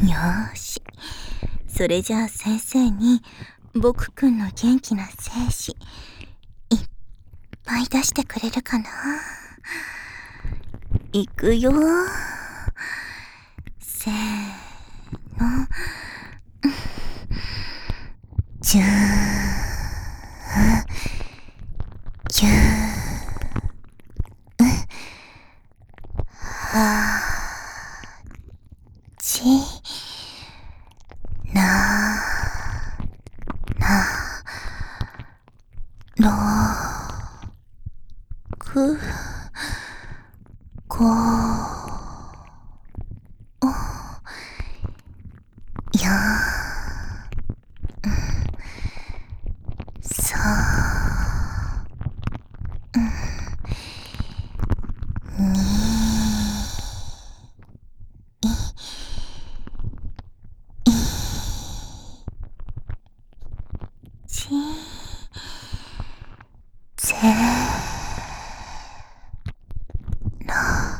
よーし。それじゃあ先生に僕くんの元気な精子いっぱい出してくれるかな。いくよー。せーの。10、9、8、7、6、5、4、3、2、ゼロ。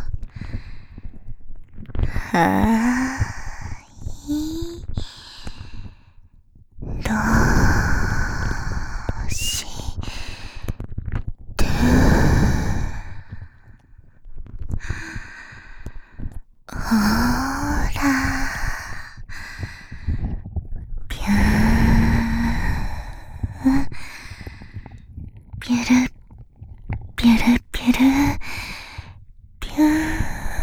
はーい。どうしてほーら、ぴゅー、ぴゅるぴゅるぴゅるぴゅー。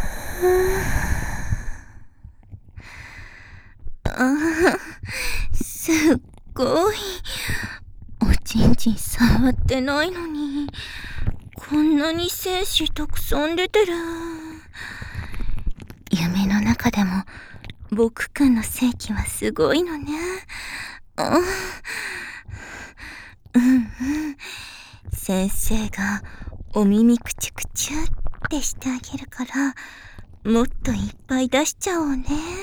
すっごい。おちんちん触ってないのにこんなに精子たくさん出てる。夢の中でも僕くんの精気はすごいのね。先生がお耳くちゅくちゅってしてあげるからもっといっぱい出しちゃおうね。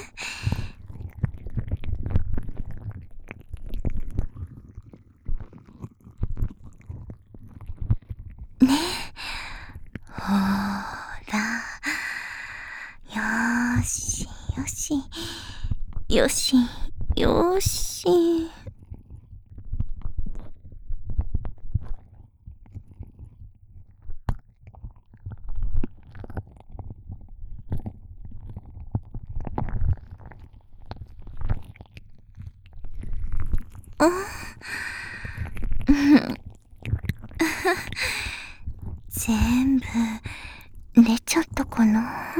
ねえ、ほーら、よーしよしよしよし。全部出ちゃったかな。